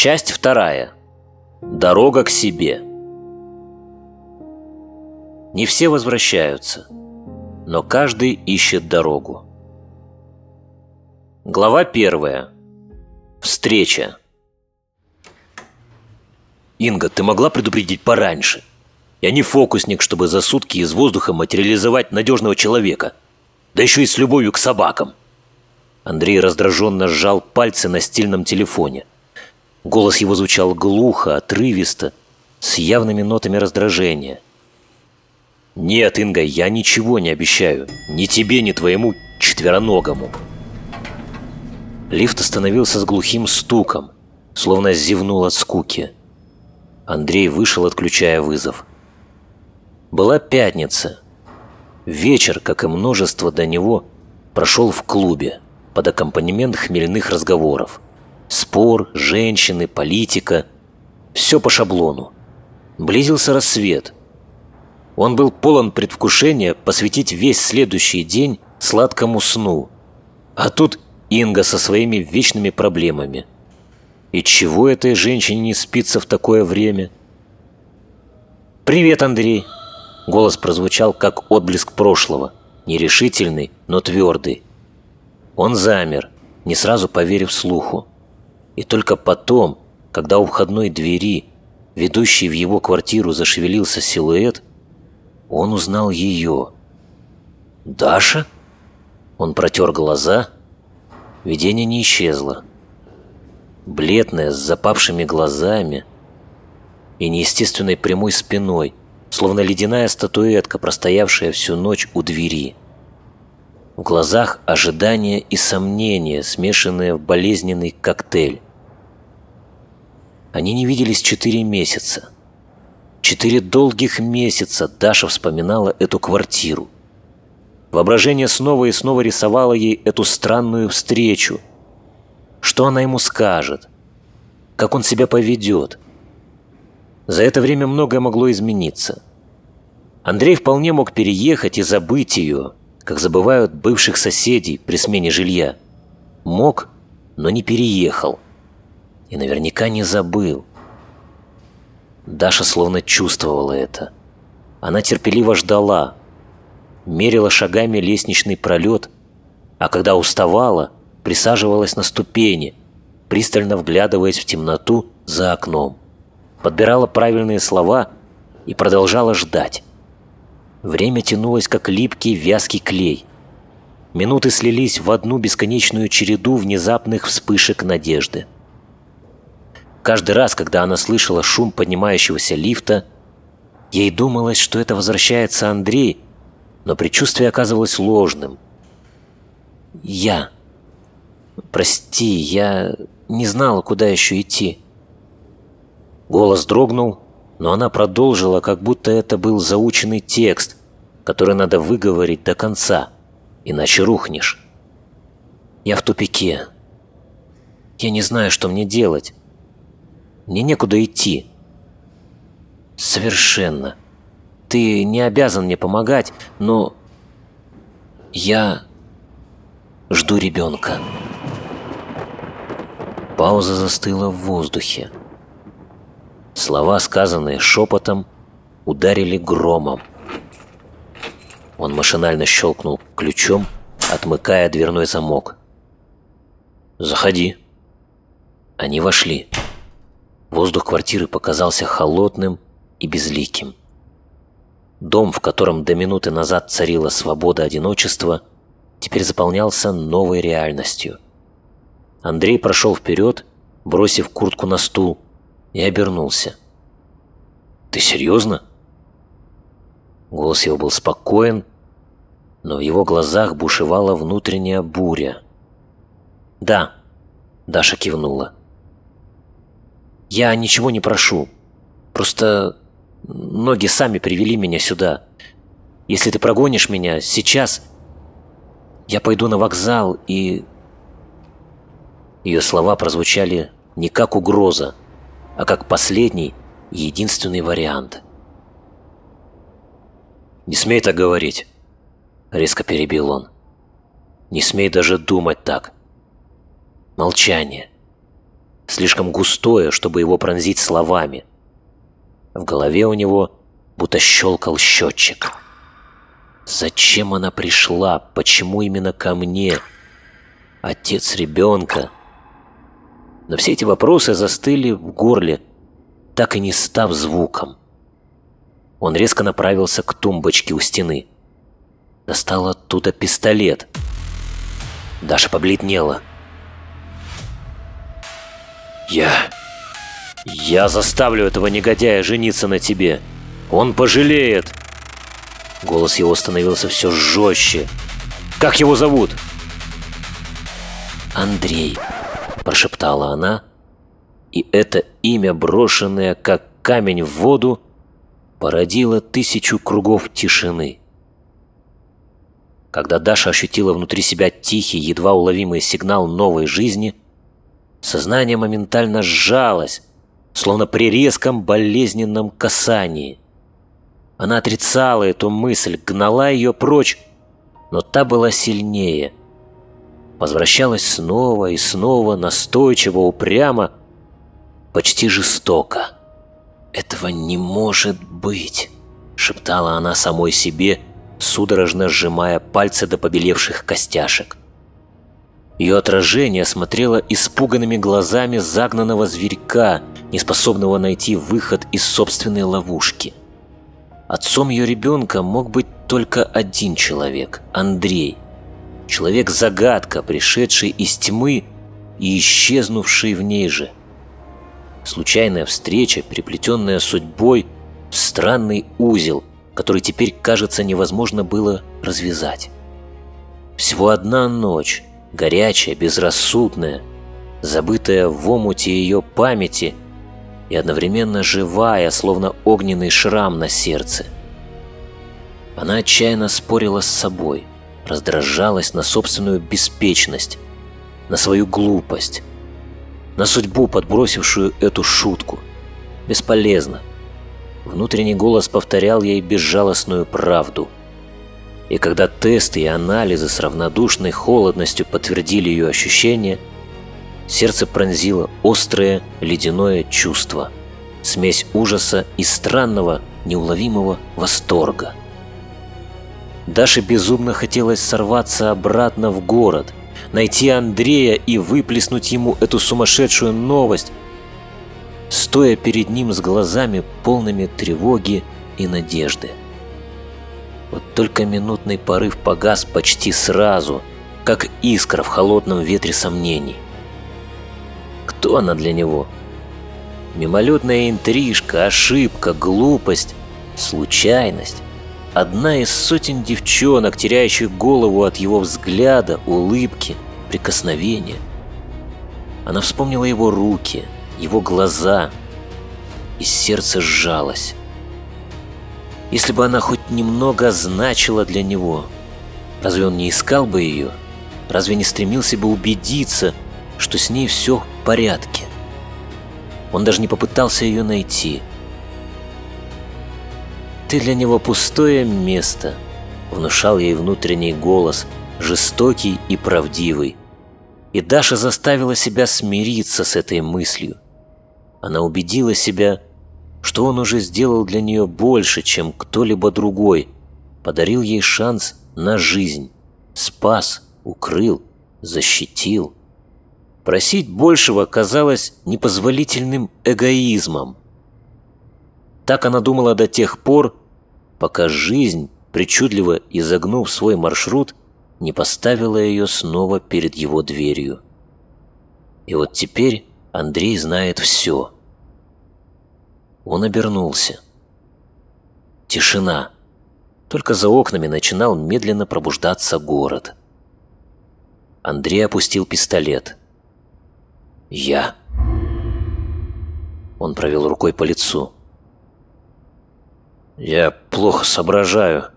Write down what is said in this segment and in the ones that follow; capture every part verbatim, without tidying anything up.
Часть вторая. Дорога к себе. Не все возвращаются, но каждый ищет дорогу. Глава первая. Встреча. Инга, ты могла предупредить пораньше? Я не фокусник, чтобы за сутки из воздуха материализовать надежного человека. Да еще и с любовью к собакам. Андрей раздраженно сжал пальцы на стильном телефоне. Голос его звучал глухо, отрывисто, с явными нотами раздражения. «Нет, Инга, я ничего не обещаю. Ни тебе, ни твоему четвероногому». Лифт остановился с глухим стуком, словно зевнул от скуки. Андрей вышел, отключая вызов. Была пятница. Вечер, как и множество до него, прошел в клубе под аккомпанемент хмельных разговоров. Спор, женщины, политика. Все по шаблону. Близился рассвет. Он был полон предвкушения посвятить весь следующий день сладкому сну. А тут Инга со своими вечными проблемами. И чего этой женщине не спится в такое время? «Привет, Андрей!» Голос прозвучал, как отблеск прошлого. Нерешительный, но твердый. Он замер, не сразу поверив слуху. И только потом, когда у входной двери, ведущей в его квартиру, зашевелился силуэт, он узнал ее. «Даша?» Он протер глаза. Видение не исчезло. Бледная, с запавшими глазами и неестественной прямой спиной, словно ледяная статуэтка, простоявшая всю ночь у двери. В глазах ожидание и сомнение, смешанные в болезненный коктейль. Они не виделись четыре месяца. Четыре долгих месяца Даша вспоминала эту квартиру. Воображение снова и снова рисовало ей эту странную встречу. Что она ему скажет? Как он себя поведет? За это время многое могло измениться. Андрей вполне мог переехать и забыть ее, как забывают бывших соседей при смене жилья. Мог, но не переехал. И наверняка не забыл. Даша словно чувствовала это. Она терпеливо ждала, мерила шагами лестничный пролет, а когда уставала, присаживалась на ступени, пристально вглядываясь в темноту за окном, подбирала правильные слова и продолжала ждать. Время тянулось, как липкий вязкий клей. Минуты слились в одну бесконечную череду внезапных вспышек надежды. Каждый раз, когда она слышала шум поднимающегося лифта, ей думалось, что это возвращается Андрей, но предчувствие оказывалось ложным. «Я... Прости, я не знала, куда еще идти». Голос дрогнул, но она продолжила, как будто это был заученный текст, который надо выговорить до конца, иначе рухнешь. «Я в тупике. Я не знаю, что мне делать. Мне некуда идти». «Совершенно. Ты не обязан мне помогать, но я жду ребенка». Пауза застыла в воздухе. Слова, сказанные шепотом, ударили громом. Он машинально щелкнул ключом, отмыкая дверной замок. «Заходи». Они вошли. Воздух квартиры показался холодным и безликим. Дом, в котором до минуты назад царила свобода одиночества, теперь заполнялся новой реальностью. Андрей прошел вперед, бросив куртку на стул, и обернулся. «Ты серьезно?» Голос его был спокоен, но в его глазах бушевала внутренняя буря. «Да», — Даша кивнула. «Я ничего не прошу. Просто ноги сами привели меня сюда. Если ты прогонишь меня сейчас, я пойду на вокзал и...» Ее слова прозвучали не как угроза, а как последний и единственный вариант. «Не смей так говорить», — резко перебил он. «Не смей даже думать так». Молчание. слишком густое, чтобы его пронзить словами. В голове у него будто щелкал счетчик. Зачем она пришла? Почему именно ко мне? Отец ребенка? Но все эти вопросы застыли в горле, так и не став звуком. Он резко направился к тумбочке у стены. Достал оттуда пистолет. Даша побледнела. «Я... я заставлю этого негодяя жениться на тебе. Он пожалеет!» Голос его становился все жестче. «Как его зовут?» «Андрей», – прошептала она, и это имя, брошенное как камень в воду, породило тысячу кругов тишины. Когда Даша ощутила внутри себя тихий, едва уловимый сигнал новой жизни, сознание моментально сжалось, словно при резком болезненном касании. Она отрицала эту мысль, гнала ее прочь, но та была сильнее. Возвращалась снова и снова, настойчиво, упрямо, почти жестоко. «Этого не может быть!» – шептала она самой себе, судорожно сжимая пальцы до побелевших костяшек. Ее отражение смотрело испуганными глазами загнанного зверька, неспособного найти выход из собственной ловушки. Отцом ее ребенка мог быть только один человек – Андрей. Человек-загадка, пришедший из тьмы и исчезнувший в ней же. Случайная встреча, переплетенная судьбой, странный узел, который теперь, кажется, невозможно было развязать. Всего одна ночь, горячая, безрассудная, забытая в омуте ее памяти и одновременно живая, словно огненный шрам на сердце. Она отчаянно спорила с собой, раздражалась на собственную беспечность, на свою глупость, на судьбу, подбросившую эту шутку. Бесполезно. Внутренний голос повторял ей безжалостную правду. И когда тесты и анализы с равнодушной холодностью подтвердили ее ощущения, сердце пронзило острое ледяное чувство, смесь ужаса и странного, неуловимого восторга. Даше безумно хотелось сорваться обратно в город, найти Андрея и выплеснуть ему эту сумасшедшую новость, стоя перед ним с глазами полными тревоги и надежды. Вот только минутный порыв погас почти сразу, как искра в холодном ветре сомнений. Кто она для него? Мимолетная интрижка, ошибка, глупость, случайность. Одна из сотен девчонок, теряющих голову от его взгляда, улыбки, прикосновения. Она вспомнила его руки, его глаза, и сердце сжалось. Если бы она хоть немного значила для него, разве он не искал бы ее? Разве не стремился бы убедиться, что с ней все в порядке? Он даже не попытался ее найти. «Ты для него пустое место», — внушал ей внутренний голос, жестокий и правдивый. И Даша заставила себя смириться с этой мыслью. Она убедила себя, что он уже сделал для нее больше, чем кто-либо другой, подарил ей шанс на жизнь, спас, укрыл, защитил. Просить большего казалось непозволительным эгоизмом. Так она думала до тех пор, пока жизнь, причудливо изогнув свой маршрут, не поставила ее снова перед его дверью. И вот теперь Андрей знает все. Он обернулся. Тишина. Только за окнами начинал медленно пробуждаться город. Андрей опустил пистолет. «Я». Он провел рукой по лицу. «Я плохо соображаю.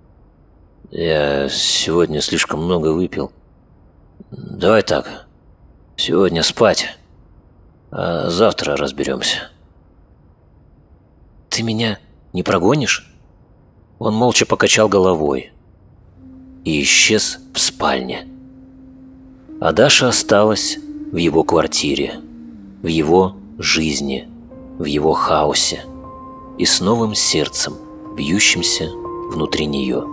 Я сегодня слишком много выпил. Давай так. Сегодня спать, а завтра разберемся». «Ты меня не прогонишь?» Он молча покачал головой и исчез в спальне. А Даша осталась в его квартире. в его жизни, в его хаосе и с новым сердцем, бьющимся внутри нее.